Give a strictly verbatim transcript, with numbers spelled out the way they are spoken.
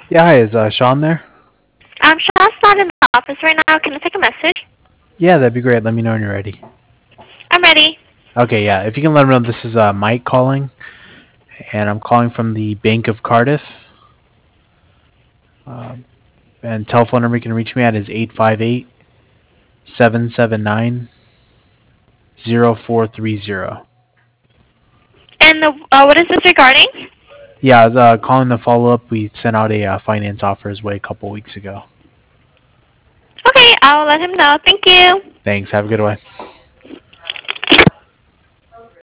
Yeah, hi, is uh, Sean there? Um, Shaw's not in the office right now. Can I take a message? Yeah, that'd be great. Let me know when you're ready. I'm ready. Okay, yeah, if you can let him know this is uh, Mike calling, and I'm calling from the Bank of Cardiff. Um, and telephone number you can reach me at is eight five eight, seven seven nine, zero four three zero. And the, uh, what is this regarding? Yeah, I was uh, calling the follow up. We sent out a uh, finance offer his way a couple weeks ago. Okay, I'll let him know. Thank you. Thanks, have a good one.